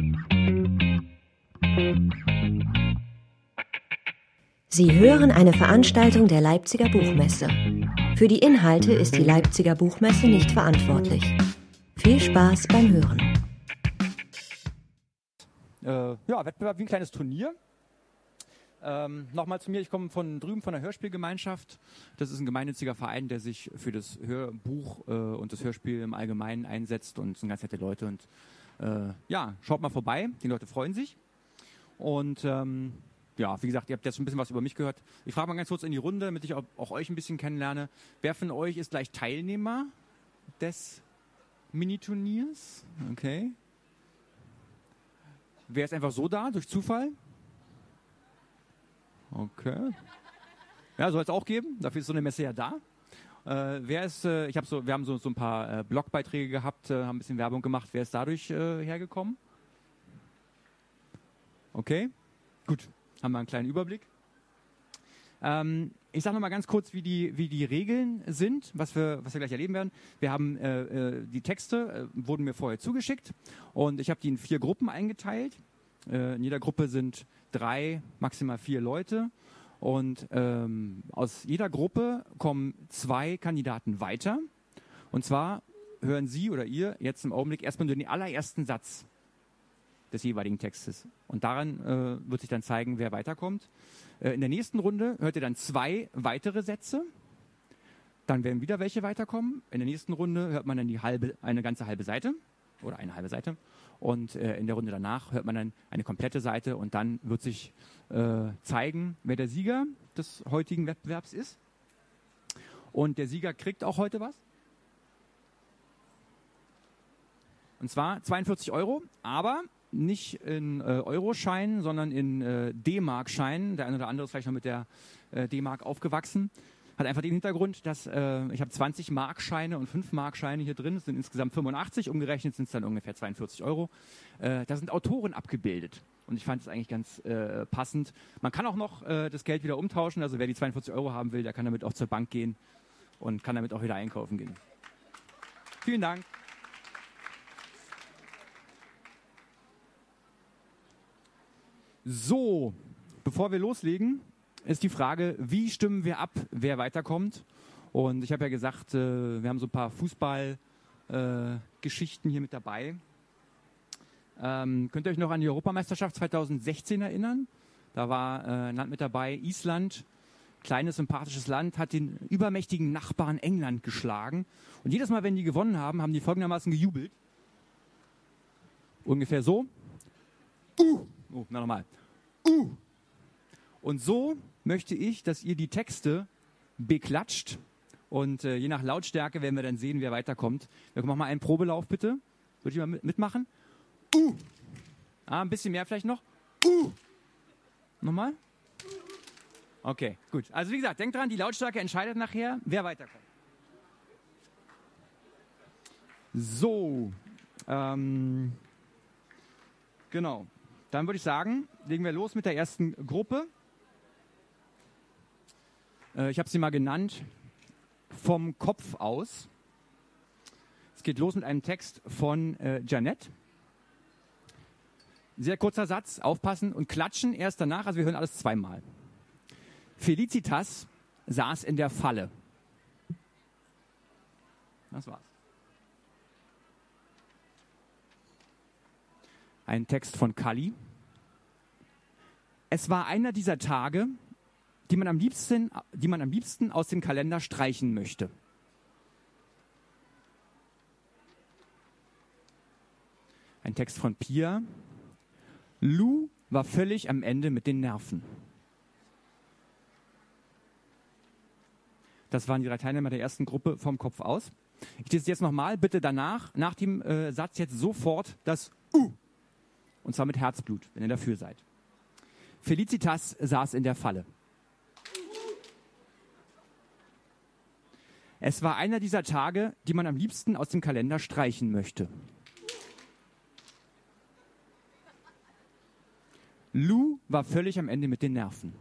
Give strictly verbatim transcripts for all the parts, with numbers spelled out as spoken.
Sie hören eine Veranstaltung der Leipziger Buchmesse. Für die Inhalte ist die Leipziger Buchmesse nicht verantwortlich. Viel Spaß beim Hören. Äh, ja, Wettbewerb wie ein kleines Turnier. Ähm, Nochmal zu mir, ich komme von drüben von der Hörspielgemeinschaft. Das ist ein gemeinnütziger Verein, der sich für das Hörbuch äh, und das Hörspiel im Allgemeinen einsetzt und es sind ganz nette Leute. Und äh, ja, schaut mal vorbei, die Leute freuen sich. Und ähm, ja, wie gesagt, ihr habt jetzt schon ein bisschen was über mich gehört. Ich frage mal ganz kurz in die Runde, damit ich auch, auch euch ein bisschen kennenlerne. Wer von euch ist gleich Teilnehmer des Miniturniers? Okay. Wer ist einfach so da, durch Zufall? Okay. Ja, soll es auch geben. Dafür ist so eine Messe ja da. Äh, wer ist, äh, ich habe so, wir haben so, so ein paar äh, Blogbeiträge gehabt, äh, haben ein bisschen Werbung gemacht. Wer ist dadurch äh, hergekommen? Okay, gut. Haben wir einen kleinen Überblick. Ähm, ich sage noch mal ganz kurz, wie die, wie die Regeln sind, was wir, was wir gleich erleben werden. Wir haben äh, äh, die Texte, äh, wurden mir vorher zugeschickt und ich habe die in vier Gruppen eingeteilt. Äh, in jeder Gruppe sind drei, maximal vier Leute und ähm, aus jeder Gruppe kommen zwei Kandidaten weiter. Und zwar hören Sie oder ihr jetzt im Augenblick erstmal nur den allerersten Satz des jeweiligen Textes. Und daran äh, wird sich dann zeigen, wer weiterkommt. Äh, in der nächsten Runde hört ihr dann zwei weitere Sätze. Dann werden wieder welche weiterkommen. In der nächsten Runde hört man dann die halbe, eine ganze halbe Seite oder eine halbe Seite. Und äh, in der Runde danach hört man dann eine komplette Seite und dann wird sich äh, zeigen, wer der Sieger des heutigen Wettbewerbs ist. Und der Sieger kriegt auch heute was. Und zwar zweiundvierzig Euro, aber nicht in äh, Euroscheinen, sondern in äh, D-Mark-Scheinen. Der eine oder andere ist vielleicht noch mit der äh, D-Mark aufgewachsen. Hat einfach den Hintergrund, dass äh, ich habe zwanzig Markscheine und fünf Markscheine hier drin. Das sind insgesamt fünfundachtzig. Umgerechnet sind es dann ungefähr zweiundvierzig Euro. Äh, da sind Autoren abgebildet. Und ich fand es eigentlich ganz äh, passend. Man kann auch noch äh, das Geld wieder umtauschen. Also wer die zweiundvierzig Euro haben will, der kann damit auch zur Bank gehen und kann damit auch wieder einkaufen gehen. Vielen Dank. So, bevor wir loslegen, ist die Frage, wie stimmen wir ab, wer weiterkommt? Und ich habe ja gesagt, äh, wir haben so ein paar Fußballgeschichten äh, hier mit dabei. Ähm, könnt ihr euch noch an die Europameisterschaft zweitausendsechzehn erinnern? Da war äh, ein Land mit dabei, Island, kleines, sympathisches Land, hat den übermächtigen Nachbarn England geschlagen. Und jedes Mal, wenn die gewonnen haben, haben die folgendermaßen gejubelt. Ungefähr so. Uh! Oh, na nochmal. Uh. Und so möchte ich, dass ihr die Texte beklatscht. Und äh, je nach Lautstärke werden wir dann sehen, wer weiterkommt. Wir machen mal einen Probelauf, bitte. Würde ich mal mitmachen? Uh. Ah, ein bisschen mehr vielleicht noch. Uh. Nochmal? Okay, gut. Also wie gesagt, denkt dran, die Lautstärke entscheidet nachher, wer weiterkommt. So. Ähm, genau. Dann würde ich sagen, legen wir los mit der ersten Gruppe. Äh, ich habe sie mal genannt, vom Kopf aus. Es geht los mit einem Text von äh, Janette. Sehr kurzer Satz, aufpassen und klatschen erst danach, also wir hören alles zweimal. Felicitas saß in der Falle. Das war's. Ein Text von Kali. Es war einer dieser Tage, die man am liebsten, die man am liebsten aus dem Kalender streichen möchte. Ein Text von Pia. Lou war völlig am Ende mit den Nerven. Das waren die drei Teilnehmer der ersten Gruppe vom Kopf aus. Ich lese jetzt nochmal, bitte danach, nach dem äh, Satz jetzt sofort das U. Und zwar mit Herzblut, wenn ihr dafür seid. Felicitas saß in der Falle. Es war einer dieser Tage, die man am liebsten aus dem Kalender streichen möchte. Lou war völlig am Ende mit den Nerven.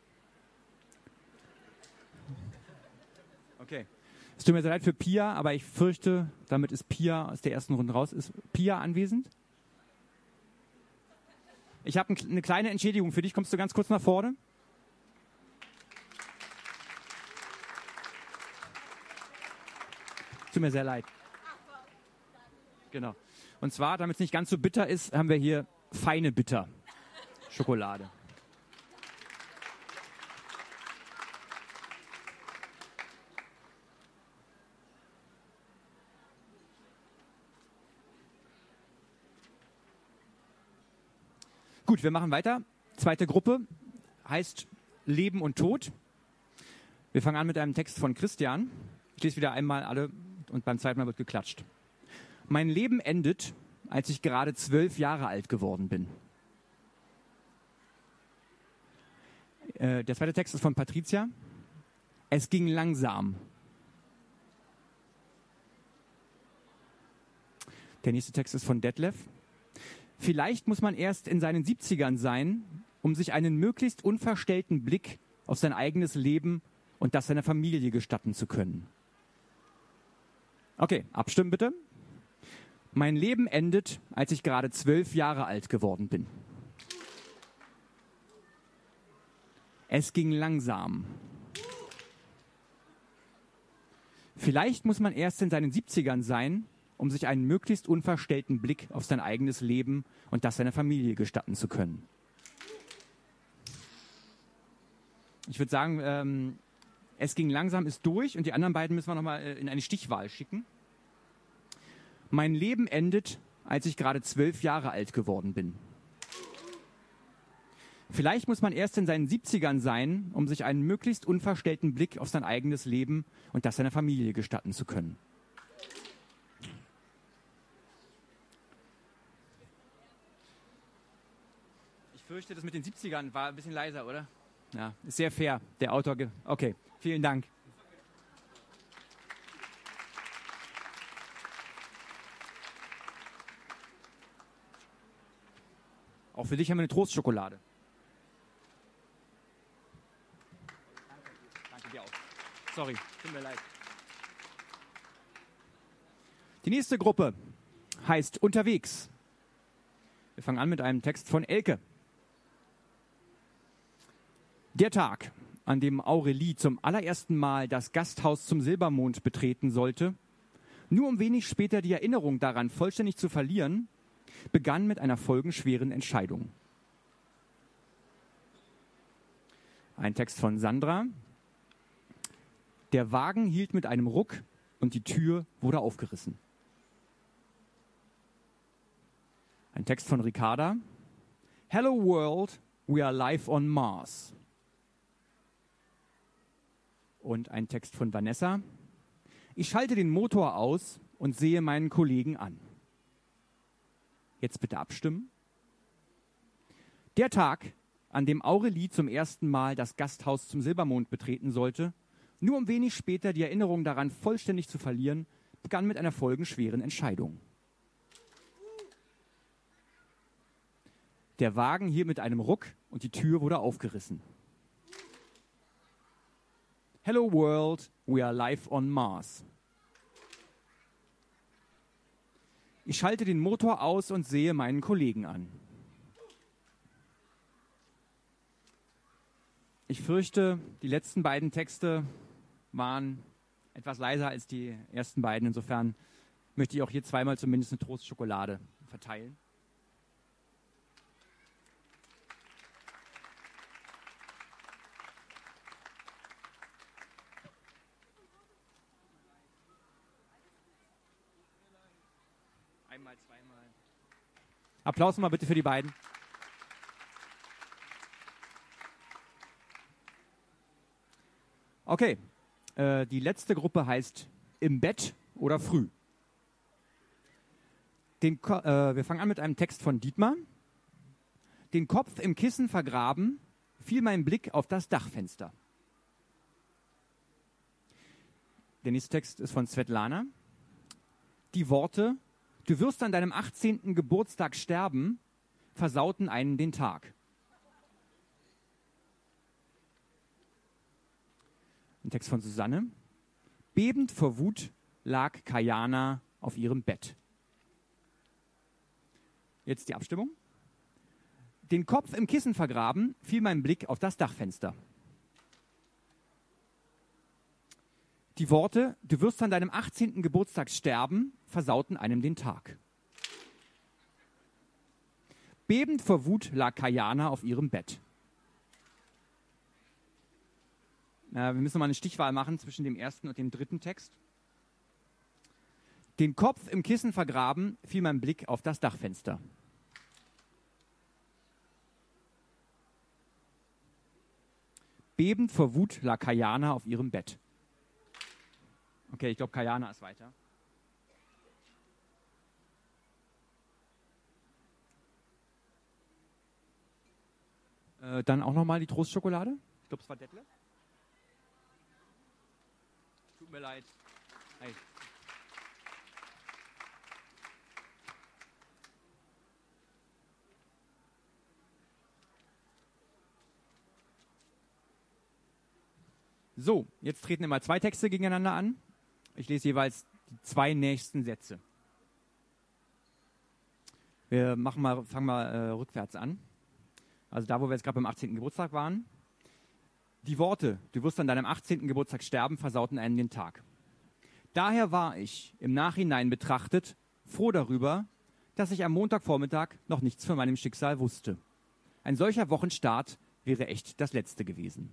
Okay. Es tut mir sehr leid für Pia, aber ich fürchte, damit ist Pia aus der ersten Runde raus. Ist Pia anwesend? Ich habe ein, eine kleine Entschädigung für dich. Kommst du ganz kurz nach vorne? Tut mir sehr leid. Genau. Und zwar, damit es nicht ganz so bitter ist, haben wir hier feine Bitter Schokolade. Gut, wir machen weiter. Zweite Gruppe heißt Leben und Tod. Wir fangen an mit einem Text von Christian. Ich lese wieder einmal alle und beim zweiten Mal wird geklatscht. Mein Leben endet, als ich gerade zwölf Jahre alt geworden bin. Äh, der zweite Text ist von Patricia. Es ging langsam. Der nächste Text ist von Detlef. Vielleicht muss man erst in seinen siebzigern sein, um sich einen möglichst unverstellten Blick auf sein eigenes Leben und das seiner Familie gestatten zu können. Okay, abstimmen bitte. Mein Leben endet, als ich gerade zwölf Jahre alt geworden bin. Es ging langsam. Vielleicht muss man erst in seinen siebzigern sein, um sich einen möglichst unverstellten Blick auf sein eigenes Leben und das seiner Familie gestatten zu können. Ich würde sagen, ähm, es ging langsam, ist durch und die anderen beiden müssen wir nochmal äh, in eine Stichwahl schicken. Mein Leben endet, als ich gerade zwölf Jahre alt geworden bin. Vielleicht muss man erst in seinen siebzigern sein, um sich einen möglichst unverstellten Blick auf sein eigenes Leben und das seiner Familie gestatten zu können. Ich fürchte, das mit den siebzigern war ein bisschen leiser, oder? Ja, ist sehr fair, der Autor. Ge- okay, vielen Dank. Auch für dich haben wir eine Trostschokolade. Danke, danke dir auch. Sorry, tut mir leid. Die nächste Gruppe heißt Unterwegs. Wir fangen an mit einem Text von Elke. Der Tag, an dem Aurelie zum allerersten Mal das Gasthaus zum Silbermond betreten sollte, nur um wenig später die Erinnerung daran vollständig zu verlieren, begann mit einer folgenschweren Entscheidung. Ein Text von Sandra. Der Wagen hielt mit einem Ruck und die Tür wurde aufgerissen. Ein Text von Ricarda. Hello world, we are live on Mars. Und ein Text von Vanessa. Ich schalte den Motor aus und sehe meinen Kollegen an. Jetzt bitte abstimmen. Der Tag, an dem Aurelie zum ersten Mal das Gasthaus zum Silbermond betreten sollte, nur um wenig später die Erinnerung daran vollständig zu verlieren, begann mit einer folgenschweren Entscheidung. Der Wagen hielt mit einem Ruck und die Tür wurde aufgerissen. Hello world, we are live on Mars. Ich schalte den Motor aus und sehe meinen Kollegen an. Ich fürchte, die letzten beiden Texte waren etwas leiser als die ersten beiden. Insofern möchte ich auch hier zweimal zumindest eine Trostschokolade verteilen. Einmal, zweimal. Applaus mal bitte für die beiden. Okay, äh, die letzte Gruppe heißt Im Bett oder Früh. Den Ko- äh, wir fangen an mit einem Text von Dietmar. Den Kopf im Kissen vergraben, fiel mein Blick auf das Dachfenster. Der nächste Text ist von Svetlana. Die Worte: Du wirst an deinem achtzehnten Geburtstag sterben, versauten einen den Tag. Ein Text von Susanne. Bebend vor Wut lag Kajana auf ihrem Bett. Jetzt die Abstimmung. Den Kopf im Kissen vergraben, fiel mein Blick auf das Dachfenster. Die Worte, du wirst an deinem achtzehnten Geburtstag sterben, versauten einem den Tag. Bebend vor Wut lag Kajana auf ihrem Bett. Äh, wir müssen mal eine Stichwahl machen zwischen dem ersten und dem dritten Text. Den Kopf im Kissen vergraben, fiel mein Blick auf das Dachfenster. Bebend vor Wut lag Kajana auf ihrem Bett. Okay, ich glaube, Kajana ist weiter. Äh, dann auch nochmal die Trostschokolade. Ich glaube, es war Detlef. Tut mir leid. Hey. So, jetzt treten immer zwei Texte gegeneinander an. Ich lese jeweils die zwei nächsten Sätze. Wir machen mal, fangen mal äh, rückwärts an. Also da, wo wir jetzt gerade beim achtzehnten Geburtstag waren. Die Worte, du wirst an deinem achtzehnten Geburtstag sterben, versauten einem den Tag. Daher war ich, im Nachhinein betrachtet, froh darüber, dass ich am Montagvormittag noch nichts von meinem Schicksal wusste. Ein solcher Wochenstart wäre echt das letzte gewesen.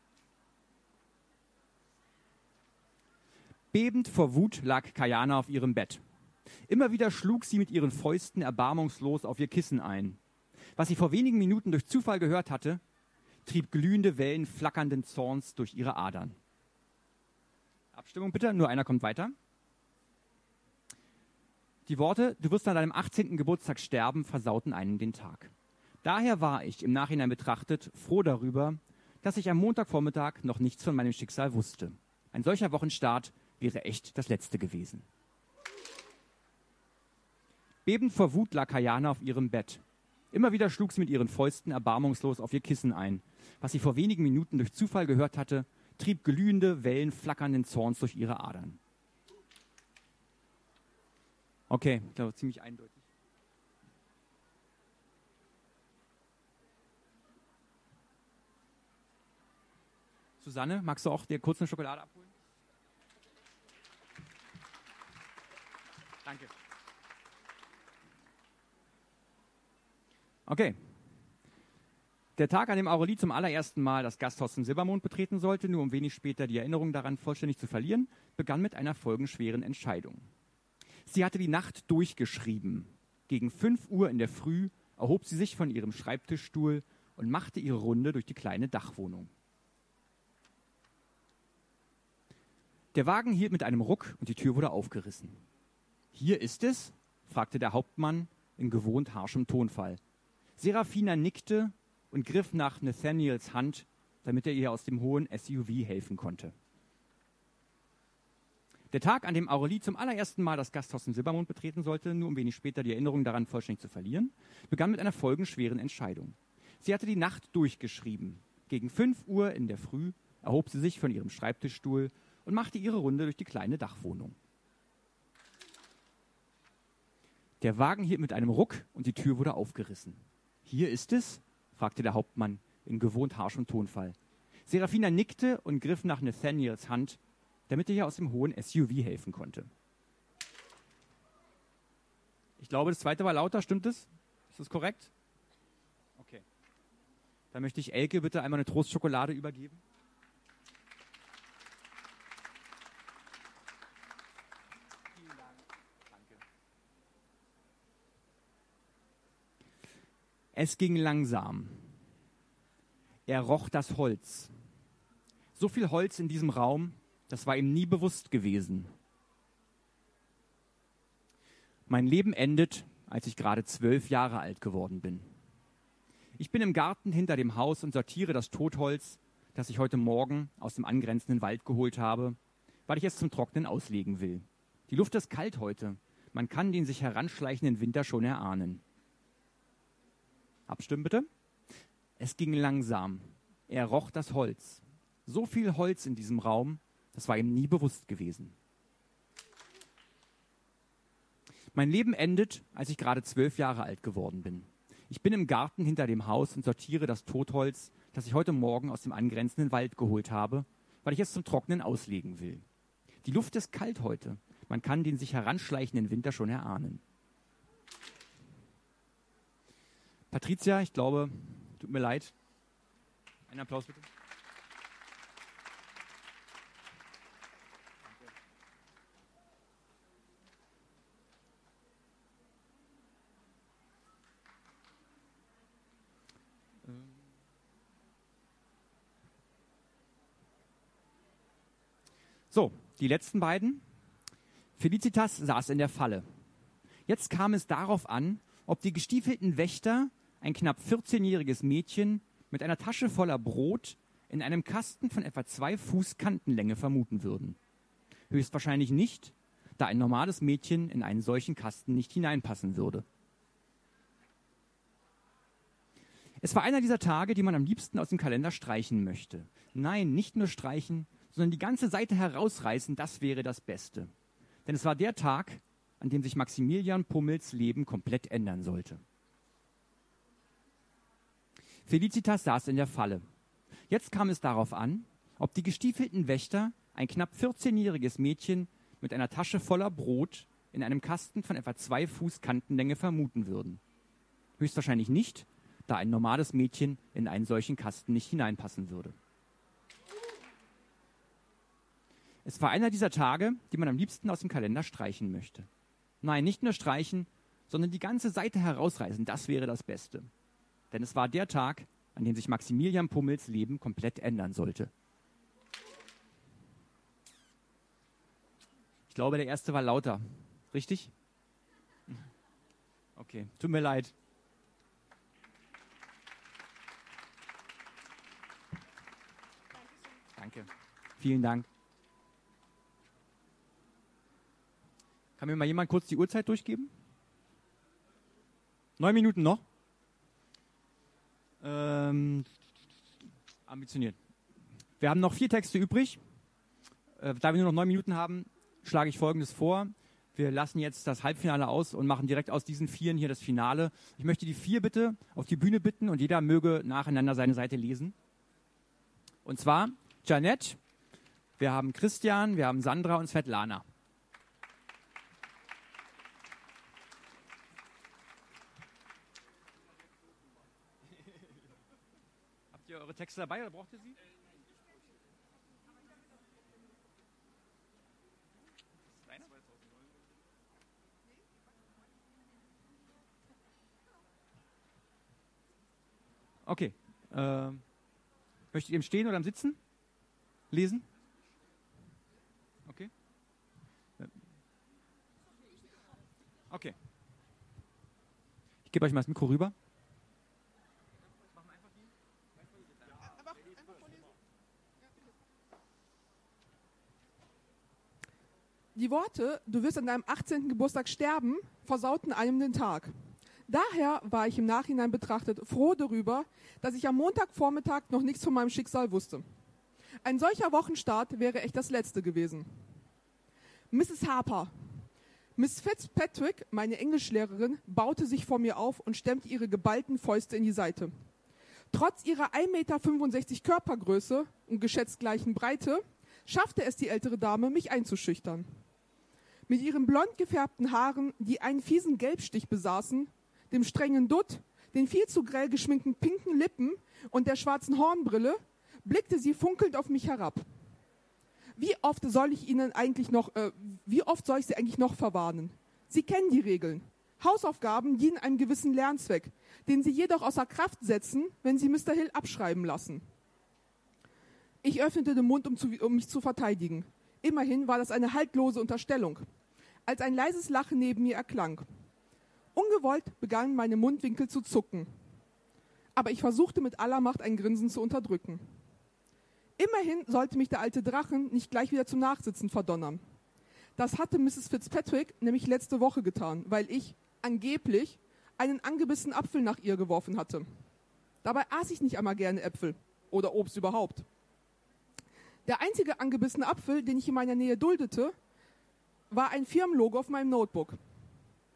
Bebend vor Wut lag Kajana auf ihrem Bett. Immer wieder schlug sie mit ihren Fäusten erbarmungslos auf ihr Kissen ein. Was sie vor wenigen Minuten durch Zufall gehört hatte, trieb glühende Wellen flackernden Zorns durch ihre Adern. Abstimmung bitte, nur einer kommt weiter. Die Worte, du wirst an deinem achtzehnten Geburtstag sterben, versauten einen den Tag. Daher war ich, im Nachhinein betrachtet, froh darüber, dass ich am Montagvormittag noch nichts von meinem Schicksal wusste. Ein solcher Wochenstart wäre echt das letzte gewesen. Bebend vor Wut lag Kajana auf ihrem Bett. Immer wieder schlug sie mit ihren Fäusten erbarmungslos auf ihr Kissen ein. Was sie vor wenigen Minuten durch Zufall gehört hatte, trieb glühende Wellen flackernden Zorns durch ihre Adern. Okay, ich glaube, ziemlich eindeutig. Susanne, magst du auch dir kurz eine Schokolade abholen? Danke. Okay. Der Tag, an dem Aurelie zum allerersten Mal das Gasthaus zum Silbermond betreten sollte, nur um wenig später die Erinnerung daran vollständig zu verlieren, begann mit einer folgenschweren Entscheidung. Sie hatte die Nacht durchgeschrieben. Gegen fünf Uhr in der Früh erhob sie sich von ihrem Schreibtischstuhl und machte ihre Runde durch die kleine Dachwohnung. Der Wagen hielt mit einem Ruck und die Tür wurde aufgerissen. »Hier ist es?« fragte der Hauptmann in gewohnt harschem Tonfall. Serafina nickte und griff nach Nathaniels Hand, damit er ihr aus dem hohen S U V helfen konnte. Der Tag, an dem Aurelie zum allerersten Mal das Gasthaus im Silbermond betreten sollte, nur um wenig später die Erinnerung daran vollständig zu verlieren, begann mit einer folgenschweren Entscheidung. Sie hatte die Nacht durchgeschrieben. Gegen fünf Uhr in der Früh erhob sie sich von ihrem Schreibtischstuhl und machte ihre Runde durch die kleine Dachwohnung. Der Wagen hielt mit einem Ruck und die Tür wurde aufgerissen. »Hier ist es?« fragte der Hauptmann in gewohnt harschem Tonfall. Serafina nickte und griff nach Nathaniels Hand, damit er ihr aus dem hohen S U V helfen konnte. Ich glaube, das zweite war lauter, stimmt es? Ist das korrekt? Okay. Dann möchte ich Elke bitte einmal eine Trostschokolade übergeben. Vielen Dank. Danke. Es ging langsam. Er roch das Holz. So viel Holz in diesem Raum, das war ihm nie bewusst gewesen. Mein Leben endet, als ich gerade zwölf Jahre alt geworden bin. Ich bin im Garten hinter dem Haus und sortiere das Totholz, das ich heute Morgen aus dem angrenzenden Wald geholt habe, weil ich es zum Trocknen auslegen will. Die Luft ist kalt heute. Man kann den sich heranschleichenden Winter schon erahnen. Abstimmen bitte. Es ging langsam. Er roch das Holz. So viel Holz in diesem Raum, das war ihm nie bewusst gewesen. Mein Leben endet, als ich gerade zwölf Jahre alt geworden bin. Ich bin im Garten hinter dem Haus und sortiere das Totholz, das ich heute Morgen aus dem angrenzenden Wald geholt habe, weil ich es zum Trocknen auslegen will. Die Luft ist kalt heute. Man kann den sich heranschleichenden Winter schon erahnen. Patricia, ich glaube, tut mir leid. Einen Applaus bitte. So, die letzten beiden. Felicitas saß in der Falle. Jetzt kam es darauf an, ob die gestiefelten Wächter ein knapp vierzehnjähriges Mädchen mit einer Tasche voller Brot in einem Kasten von etwa zwei Fuß Kantenlänge vermuten würden. Höchstwahrscheinlich nicht, da ein normales Mädchen in einen solchen Kasten nicht hineinpassen würde. Es war einer dieser Tage, die man am liebsten aus dem Kalender streichen möchte. Nein, nicht nur streichen, sondern die ganze Seite herausreißen, das wäre das Beste. Denn es war der Tag, an dem sich Maximilian Pummels Leben komplett ändern sollte. Felicitas saß in der Falle. Jetzt kam es darauf an, ob die gestiefelten Wächter ein knapp vierzehnjähriges Mädchen mit einer Tasche voller Brot in einem Kasten von etwa zwei Fuß Kantenlänge vermuten würden. Höchstwahrscheinlich nicht, da ein normales Mädchen in einen solchen Kasten nicht hineinpassen würde. Es war einer dieser Tage, die man am liebsten aus dem Kalender streichen möchte. Nein, nicht nur streichen, sondern die ganze Seite herausreißen, das wäre das Beste. Denn es war der Tag, an dem sich Maximilian Pummels Leben komplett ändern sollte. Ich glaube, der erste war lauter. Richtig? Okay, tut mir leid. Danke. Vielen Dank. Kann mir mal jemand kurz die Uhrzeit durchgeben? Neun Minuten noch? Ähm, ambitioniert. Wir haben noch vier Texte übrig. Äh, da wir nur noch neun Minuten haben, schlage ich Folgendes vor. Wir lassen jetzt das Halbfinale aus und machen direkt aus diesen Vieren hier das Finale. Ich möchte die vier bitte auf die Bühne bitten und jeder möge nacheinander seine Seite lesen. Und zwar Janette, wir haben Christian, wir haben Sandra und Svetlana. Habt ihr eure Texte dabei oder braucht ihr sie? Okay. Äh, möchtet ihr im Stehen oder im Sitzen lesen? Okay. Okay. Ich gebe euch mal das Mikro rüber. Die Worte, du wirst an deinem achtzehnten Geburtstag sterben, versauten einem den Tag. Daher war ich im Nachhinein betrachtet froh darüber, dass ich am Montagvormittag noch nichts von meinem Schicksal wusste. Ein solcher Wochenstart wäre echt das letzte gewesen. Misses Harper. Miss Fitzpatrick, meine Englischlehrerin, baute sich vor mir auf und stemmte ihre geballten Fäuste in die Seite. Trotz ihrer ein Meter fünfundsechzig Körpergröße und geschätzt gleichen Breite schaffte es die ältere Dame, mich einzuschüchtern. Mit ihren blond gefärbten Haaren, die einen fiesen Gelbstich besaßen, dem strengen Dutt, den viel zu grell geschminkten pinken Lippen und der schwarzen Hornbrille, blickte sie funkelnd auf mich herab. Wie oft soll ich Ihnen eigentlich noch, äh, wie oft soll ich Sie eigentlich noch verwarnen? Sie kennen die Regeln. Hausaufgaben dienen einem gewissen Lernzweck, den Sie jedoch außer Kraft setzen, wenn Sie Mister Hill abschreiben lassen. Ich öffnete den Mund, um, zu, um mich zu verteidigen. Immerhin war das eine haltlose Unterstellung, als ein leises Lachen neben mir erklang. Ungewollt begannen meine Mundwinkel zu zucken. Aber ich versuchte mit aller Macht ein Grinsen zu unterdrücken. Immerhin sollte mich der alte Drachen nicht gleich wieder zum Nachsitzen verdonnern. Das hatte Misses Fitzpatrick nämlich letzte Woche getan, weil ich angeblich einen angebissenen Apfel nach ihr geworfen hatte. Dabei aß ich nicht einmal gerne Äpfel oder Obst überhaupt. Der einzige angebissene Apfel, den ich in meiner Nähe duldete, war ein Firmenlogo auf meinem Notebook.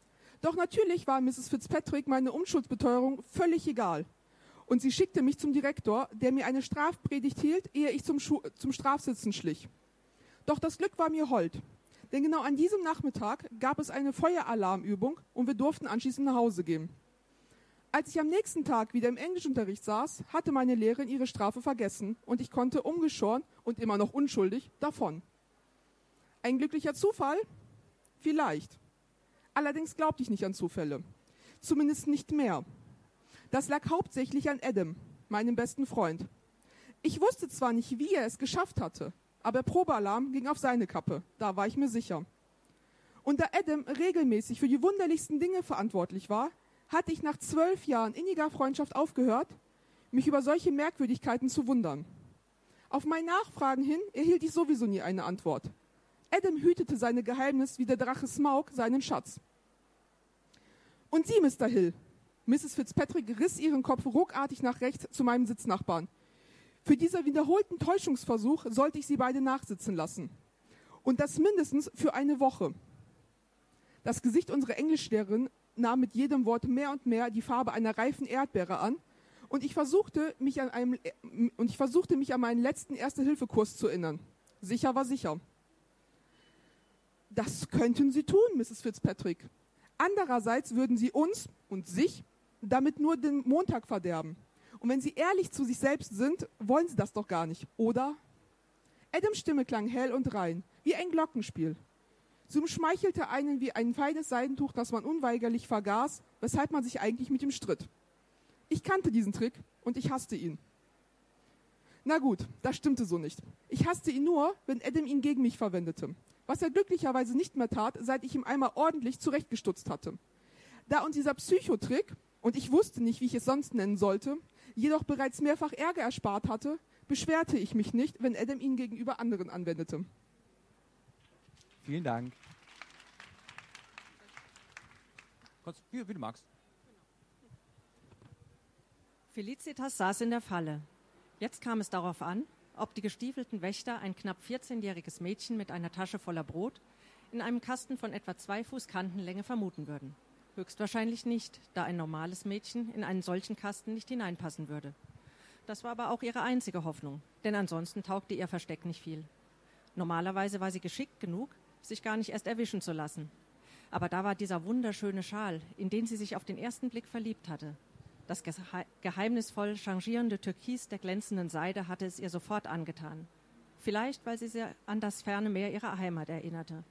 Doch natürlich war Misses Fitzpatrick meine Unschuldsbeteuerung völlig egal. Und sie schickte mich zum Direktor, der mir eine Strafpredigt hielt, ehe ich zum, Schu- zum Strafsitzen schlich. Doch das Glück war mir hold. Denn genau an diesem Nachmittag gab es eine Feueralarmübung und wir durften anschließend nach Hause gehen. Als ich am nächsten Tag wieder im Englischunterricht saß, hatte meine Lehrerin ihre Strafe vergessen und ich konnte ungeschoren und immer noch unschuldig davon. Ein glücklicher Zufall? Vielleicht. Allerdings glaubte ich nicht an Zufälle. Zumindest nicht mehr. Das lag hauptsächlich an Adam, meinem besten Freund. Ich wusste zwar nicht, wie er es geschafft hatte, aber Probealarm ging auf seine Kappe, da war ich mir sicher. Und da Adam regelmäßig für die wunderlichsten Dinge verantwortlich war, hatte ich nach zwölf Jahren inniger Freundschaft aufgehört, mich über solche Merkwürdigkeiten zu wundern. Auf mein Nachfragen hin erhielt ich sowieso nie eine Antwort. Adam hütete seine Geheimnis wie der Drache Smaug seinen Schatz. Und Sie, Mister Hill. Misses Fitzpatrick riss ihren Kopf ruckartig nach rechts zu meinem Sitznachbarn. Für diesen wiederholten Täuschungsversuch sollte ich sie beide nachsitzen lassen. Und das mindestens für eine Woche. Das Gesicht unserer Englischlehrerin nahm mit jedem Wort mehr und mehr die Farbe einer reifen Erdbeere an und ich versuchte mich an, einem, und ich versuchte mich an meinen letzten Erste-Hilfe-Kurs zu erinnern. Sicher war sicher. Das könnten Sie tun, Misses Fitzpatrick. Andererseits würden Sie uns und sich damit nur den Montag verderben. Und wenn Sie ehrlich zu sich selbst sind, wollen Sie das doch gar nicht, oder? Adams Stimme klang hell und rein, wie ein Glockenspiel. Sie umschmeichelte einen wie ein feines Seidentuch, das man unweigerlich vergaß, weshalb man sich eigentlich mit ihm stritt. Ich kannte diesen Trick und ich hasste ihn. Na gut, das stimmte so nicht. Ich hasste ihn nur, wenn Adam ihn gegen mich verwendete, was er glücklicherweise nicht mehr tat, seit ich ihm einmal ordentlich zurechtgestutzt hatte. Da uns dieser Psychotrick, und ich wusste nicht, wie ich es sonst nennen sollte, jedoch bereits mehrfach Ärger erspart hatte, beschwerte ich mich nicht, wenn Adam ihn gegenüber anderen anwendete. Vielen Dank. Kurz, wie, wie du magst. Felicitas saß in der Falle. Jetzt kam es darauf an, ob die gestiefelten Wächter ein knapp vierzehnjähriges Mädchen mit einer Tasche voller Brot in einem Kasten von etwa zwei Fuß Kantenlänge vermuten würden. Höchstwahrscheinlich nicht, da ein normales Mädchen in einen solchen Kasten nicht hineinpassen würde. Das war aber auch ihre einzige Hoffnung, denn ansonsten taugte ihr Versteck nicht viel. Normalerweise war sie geschickt genug, sich gar nicht erst erwischen zu lassen. Aber da war dieser wunderschöne Schal, in den sie sich auf den ersten Blick verliebt hatte. Das gehe- geheimnisvoll changierende Türkis der glänzenden Seide hatte es ihr sofort angetan. Vielleicht, weil sie sie an das ferne Meer ihrer Heimat erinnerte.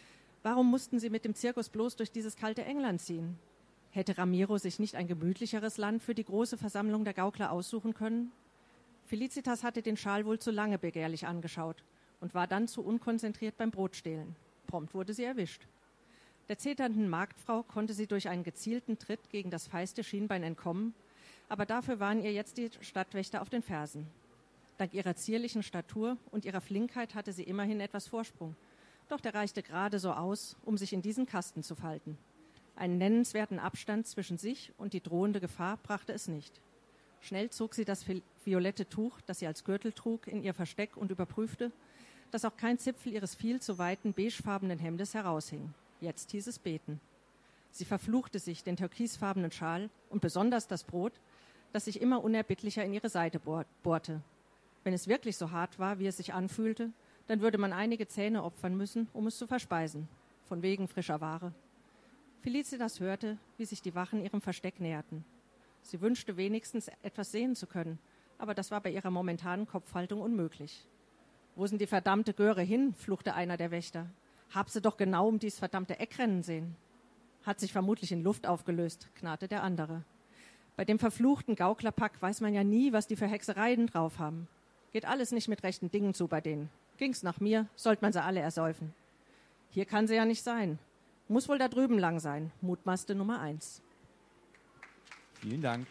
Warum mussten sie mit dem Zirkus bloß durch dieses kalte England ziehen? Hätte Ramiro sich nicht ein gemütlicheres Land für die große Versammlung der Gaukler aussuchen können? Felicitas hatte den Schal wohl zu lange begehrlich angeschaut und war dann zu unkonzentriert beim Brotstehlen. Prompt wurde sie erwischt. Der zeternden Marktfrau konnte sie durch einen gezielten Tritt gegen das feiste Schienbein entkommen, aber dafür waren ihr jetzt die Stadtwächter auf den Fersen. Dank ihrer zierlichen Statur und ihrer Flinkheit hatte sie immerhin etwas Vorsprung, doch der reichte gerade so aus, um sich in diesen Kasten zu falten. Einen nennenswerten Abstand zwischen sich und die drohende Gefahr brachte es nicht. Schnell zog sie das violette Tuch, das sie als Gürtel trug, in ihr Versteck und überprüfte, dass auch kein Zipfel ihres viel zu weiten beigefarbenen Hemdes heraushing. Jetzt hieß es beten. Sie verfluchte sich den türkisfarbenen Schal und besonders das Brot, das sich immer unerbittlicher in ihre Seite bohrte. Wenn es wirklich so hart war, wie es sich anfühlte, dann würde man einige Zähne opfern müssen, um es zu verspeisen. Von wegen frischer Ware. Felicitas hörte, wie sich die Wachen ihrem Versteck näherten. Sie wünschte wenigstens etwas sehen zu können, aber das war bei ihrer momentanen Kopfhaltung unmöglich. »Wo sind die verdammte Göre hin?« fluchte einer der Wächter. »Hab sie doch genau um dies verdammte Eck rennen sehen.« »Hat sich vermutlich in Luft aufgelöst«, knarrte der andere. »Bei dem verfluchten Gauklerpack weiß man ja nie, was die für Hexereien drauf haben. Geht alles nicht mit rechten Dingen zu bei denen. Ging's nach mir, sollte man sie alle ersäufen.« »Hier kann sie ja nicht sein. Muss wohl da drüben lang sein«, mutmaßte Nummer eins. Vielen Dank.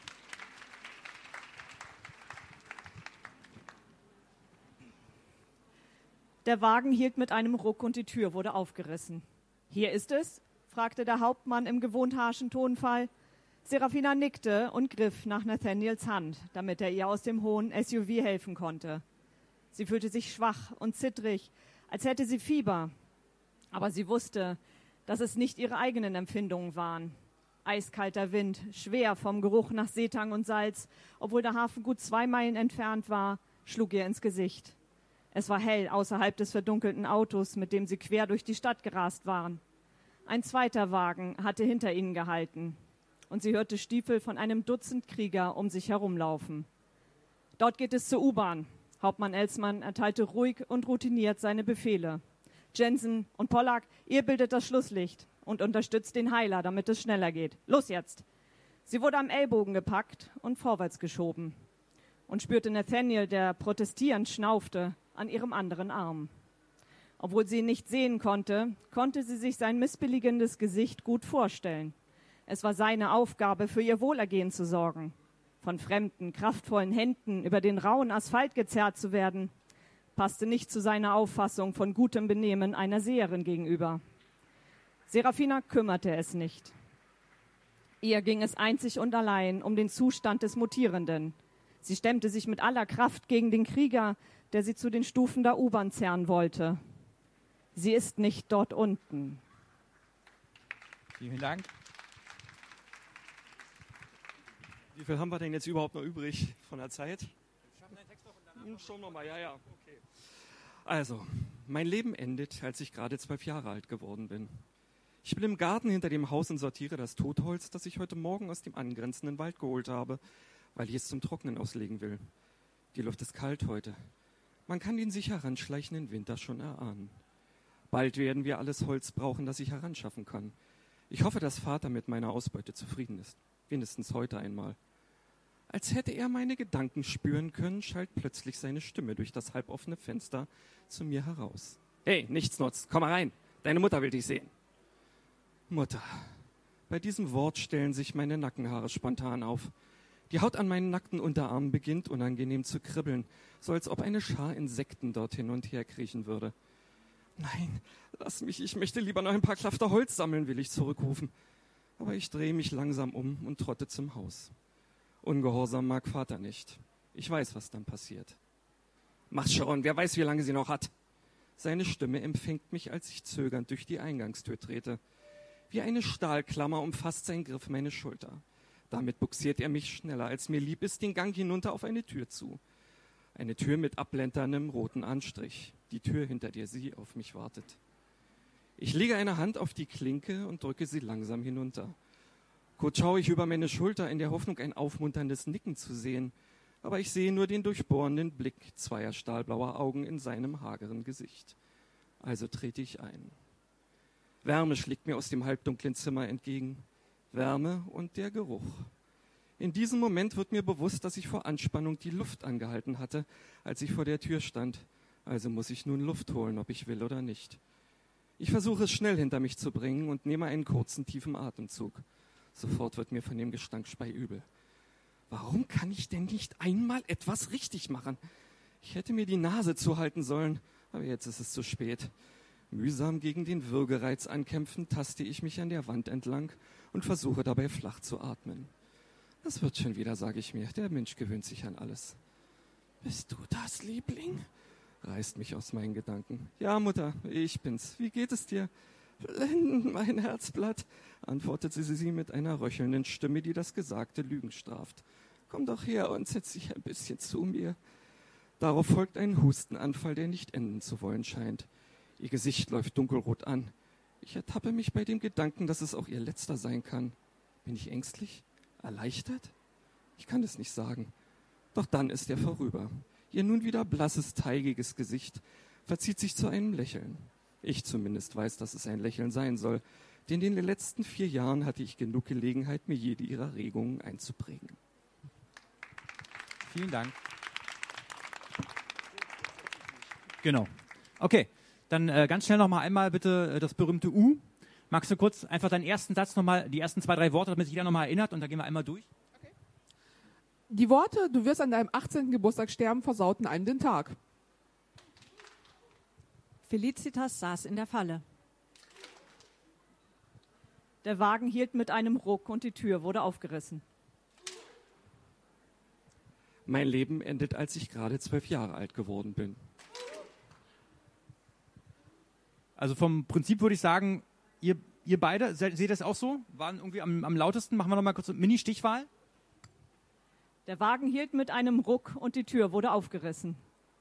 Der Wagen hielt mit einem Ruck und die Tür wurde aufgerissen. »Hier ist es?« fragte der Hauptmann im gewohnt harschen Tonfall. Serafina nickte und griff nach Nathaniels Hand, damit er ihr aus dem hohen S U V helfen konnte. Sie fühlte sich schwach und zittrig, als hätte sie Fieber. Aber sie wusste, dass es nicht ihre eigenen Empfindungen waren. Eiskalter Wind, schwer vom Geruch nach Seetang und Salz, obwohl der Hafen gut zwei Meilen entfernt war, schlug ihr ins Gesicht. Es war hell außerhalb des verdunkelten Autos, mit dem sie quer durch die Stadt gerast waren. Ein zweiter Wagen hatte hinter ihnen gehalten und sie hörte Stiefel von einem Dutzend Krieger um sich herumlaufen. Dort geht es zur U-Bahn. Hauptmann Elsmann erteilte ruhig und routiniert seine Befehle. Jensen und Pollack, ihr bildet das Schlusslicht und unterstützt den Heiler, damit es schneller geht. Los jetzt! Sie wurde am Ellbogen gepackt und vorwärts geschoben und spürte Nathaniel, der protestierend schnaufte, an ihrem anderen Arm. Obwohl sie ihn nicht sehen konnte, konnte sie sich sein missbilligendes Gesicht gut vorstellen. Es war seine Aufgabe, für ihr Wohlergehen zu sorgen. Von fremden, kraftvollen Händen über den rauen Asphalt gezerrt zu werden, passte nicht zu seiner Auffassung von gutem Benehmen einer Seherin gegenüber. Serafina kümmerte es nicht. Ihr ging es einzig und allein um den Zustand des Mutierenden. Sie stemmte sich mit aller Kraft gegen den Krieger, der sie zu den Stufen der U-Bahn zerren wollte. Sie ist nicht dort unten. Vielen Dank. Wie viel haben wir denn jetzt überhaupt noch übrig von der Zeit? Schaffen wir den Text noch und danach? Schon nochmal, ja, ja, okay. Also, mein Leben endet, als ich gerade zwölf Jahre alt geworden bin. Ich bin im Garten hinter dem Haus und sortiere das Totholz, das ich heute Morgen aus dem angrenzenden Wald geholt habe, weil ich es zum Trocknen auslegen will. Die Luft ist kalt heute. Man kann den sich heranschleichenden Winter schon erahnen. Bald werden wir alles Holz brauchen, das ich heranschaffen kann. Ich hoffe, dass Vater mit meiner Ausbeute zufrieden ist. Wenigstens heute einmal. Als hätte er meine Gedanken spüren können, schallt plötzlich seine Stimme durch das halboffene Fenster zu mir heraus. Hey, nichtsnutz, komm mal rein. Deine Mutter will dich sehen. Mutter. Bei diesem Wort stellen sich meine Nackenhaare spontan auf. Die Haut an meinen nackten Unterarmen beginnt unangenehm zu kribbeln, so als ob eine Schar Insekten dort hin und her kriechen würde. Nein, lass mich, ich möchte lieber noch ein paar Klafter Holz sammeln, will ich zurückrufen. Aber ich drehe mich langsam um und trotte zum Haus. Ungehorsam mag Vater nicht. Ich weiß, was dann passiert. Mach schon, wer weiß, wie lange sie noch hat. Seine Stimme empfängt mich, als ich zögernd durch die Eingangstür trete. Wie eine Stahlklammer umfasst sein Griff meine Schulter. Damit buxiert er mich schneller, als mir lieb ist, den Gang hinunter auf eine Tür zu. Eine Tür mit abblenderndem roten Anstrich. Die Tür, hinter der sie auf mich wartet. Ich lege eine Hand auf die Klinke und drücke sie langsam hinunter. Kurz schaue ich über meine Schulter in der Hoffnung, ein aufmunterndes Nicken zu sehen. Aber ich sehe nur den durchbohrenden Blick zweier stahlblauer Augen in seinem hageren Gesicht. Also trete ich ein. Wärme schlägt mir aus dem halbdunklen Zimmer entgegen. Wärme und der Geruch. In diesem Moment wird mir bewusst, dass ich vor Anspannung die Luft angehalten hatte, als ich vor der Tür stand. Also muss ich nun Luft holen, ob ich will oder nicht. Ich versuche es schnell hinter mich zu bringen und nehme einen kurzen, tiefen Atemzug. Sofort wird mir von dem Gestank speiübel. Warum kann ich denn nicht einmal etwas richtig machen? Ich hätte mir die Nase zuhalten sollen, aber jetzt ist es zu spät. Mühsam gegen den Würgereiz ankämpfend, taste ich mich an der Wand entlang und versuche dabei flach zu atmen. Das wird schon wieder, sage ich mir. Der Mensch gewöhnt sich an alles. Bist du das, Liebling? Reißt mich aus meinen Gedanken. Ja, Mutter, ich bin's. Wie geht es dir? Blendend, mein Herzblatt, antwortete sie mit einer röchelnden Stimme, die das gesagte Lügen straft. Komm doch her und setz dich ein bisschen zu mir. Darauf folgt ein Hustenanfall, der nicht enden zu wollen scheint. Ihr Gesicht läuft dunkelrot an. Ich ertappe mich bei dem Gedanken, dass es auch ihr letzter sein kann. Bin ich ängstlich? Erleichtert? Ich kann es nicht sagen. Doch dann ist er vorüber. Ihr nun wieder blasses, teigiges Gesicht verzieht sich zu einem Lächeln. Ich zumindest weiß, dass es ein Lächeln sein soll, denn in den letzten vier Jahren hatte ich genug Gelegenheit, mir jede ihrer Regungen einzuprägen. Vielen Dank. Genau. Okay, dann äh, ganz schnell nochmal einmal bitte äh, das berühmte U. Magst du kurz einfach deinen ersten Satz nochmal, die ersten zwei, drei Worte, damit sich jeder nochmal erinnert und dann gehen wir einmal durch. Okay. Die Worte, du wirst an deinem achtzehnten Geburtstag sterben, versauten einem den Tag. Felicitas saß in der Falle. Der Wagen hielt mit einem Ruck und die Tür wurde aufgerissen. Mein Leben endet, als ich gerade zwölf Jahre alt geworden bin. Also vom Prinzip würde ich sagen, ihr, Ihr beide, se seht ihr das auch so? Waren irgendwie am, am lautesten? Machen wir nochmal kurz eine Mini-Stichwahl. Der Wagen hielt mit einem Ruck und die Tür wurde aufgerissen.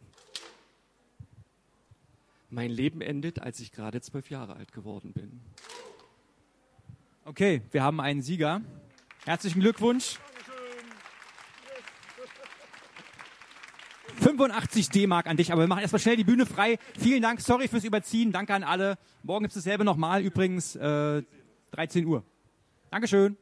Mein Leben endet, als ich gerade zwölf Jahre alt geworden bin. Okay, wir haben einen Sieger. Herzlichen Glückwunsch. fünfundachtzig D-Mark an dich, aber wir machen erstmal schnell die Bühne frei. Vielen Dank, sorry fürs Überziehen, danke an alle. Morgen gibt es dasselbe nochmal, übrigens äh, dreizehn Uhr. Dankeschön.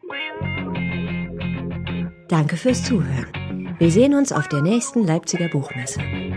Danke fürs Zuhören. Wir sehen uns auf der nächsten Leipziger Buchmesse.